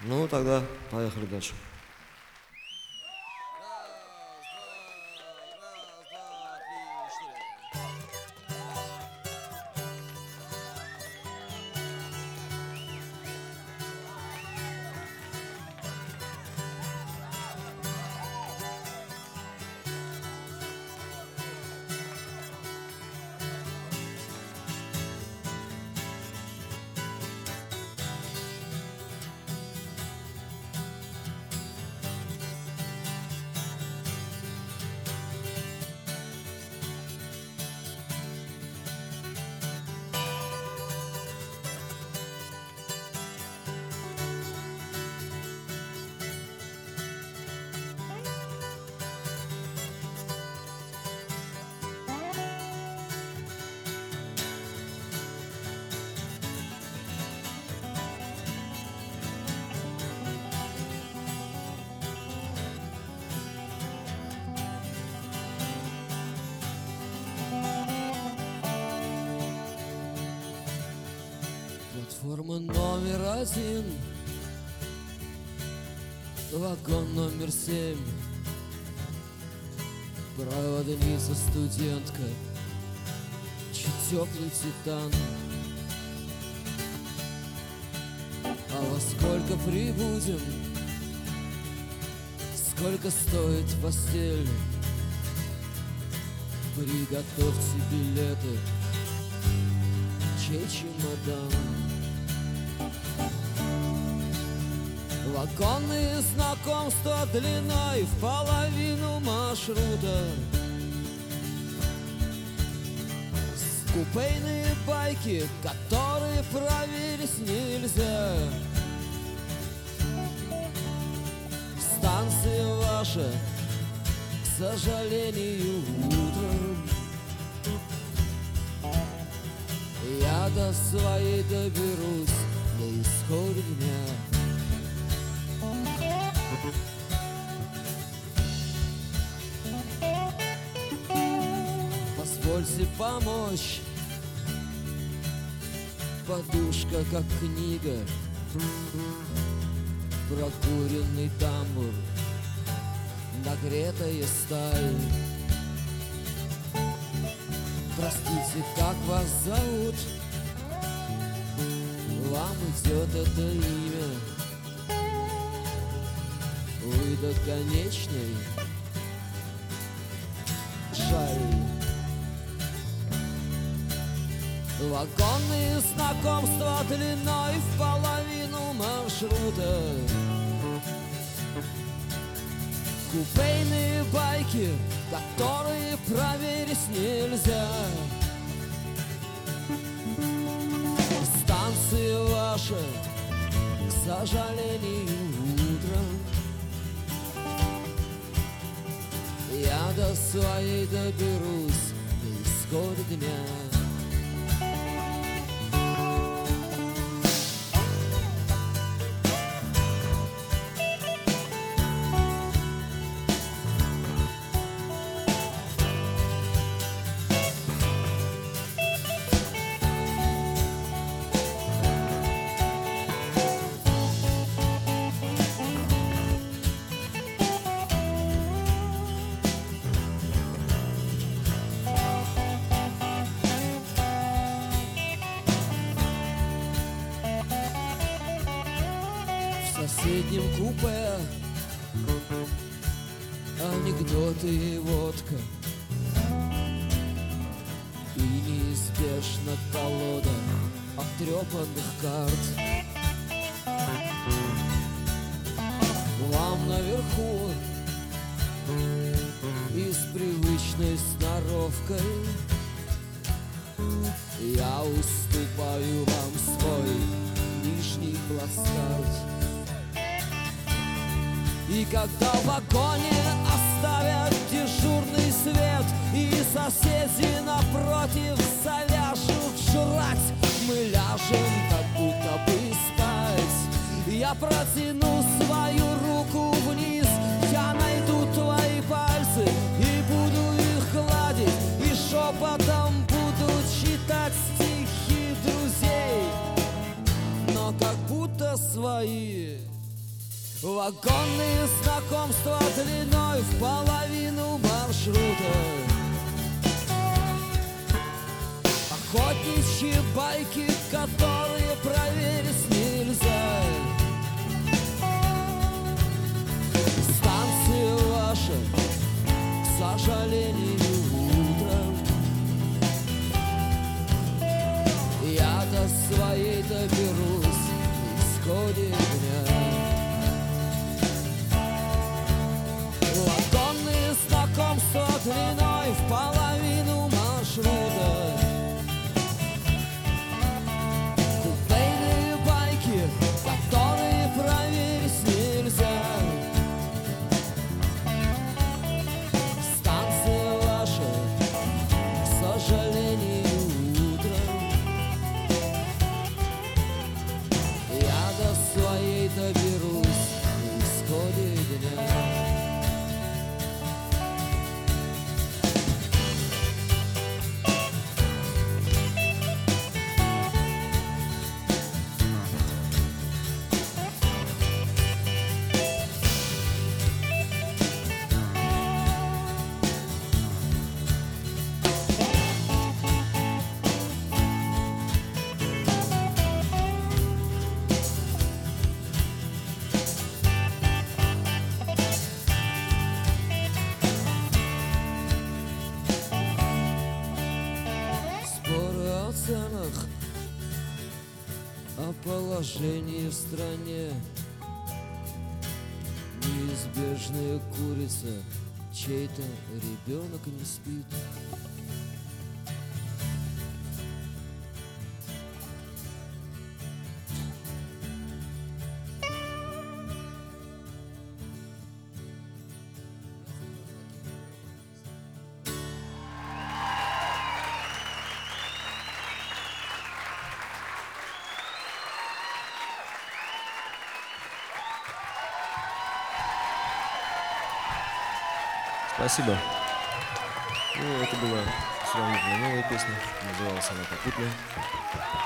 Ну, тогда поехали дальше. Платформа номер 1, вагон номер 7, проводница студентка, чей теплый титан. А во сколько прибудем? Сколько стоит постель? Приготовьте билеты, чей чемодан? Вагонные знакомства длиной в половину маршрута, купейные байки, которые проверить нельзя. Станция ваша, к сожалению, утром. Я до своей доберусь на исходе дня. Позвольте помочь. Подушка как книга, прокуренный тамбур, нагретая сталь. Простите, как вас зовут? Вам идет это имя. Вы до конечной? Жаль. Вагонные знакомства длиной в половину маршрута, купейные байки, которые проверить нельзя. Станция ваша, к сожалению, утром. Я до своей доберусь на исходе дня. В соседнем купе анекдоты и водка, и неизбежно колода обтрепанных карт. Вам наверху и с привычной сноровкой я уступаю вам свой нижний плацкарт. И когда в вагоне оставят дежурный свет и соседи напротив завяжут жрать, мы ляжем как будто бы спать. Я протяну свою руку вниз, я найду твои пальцы и буду их гладить, и шепотом буду читать стихи друзей, но как будто свои. Вагонные знакомства длиной в половину маршрута, охотничьи байки, которые проверить нельзя. Станция ваша, к сожалению, утром. Я до своей доберусь в исходе дня. Вагонные знакомства длиной в половину маршрута, купейные байки, которые проверить нельзя. Станция ваша, к сожалению, утром. Я до своей доберусь в исходе дня. Споры о ценах, о положении в стране, неизбежная курица, чей-то ребенок не спит. Спасибо. Ну, это была сравнительно новая песня. Называлась она «Попутная».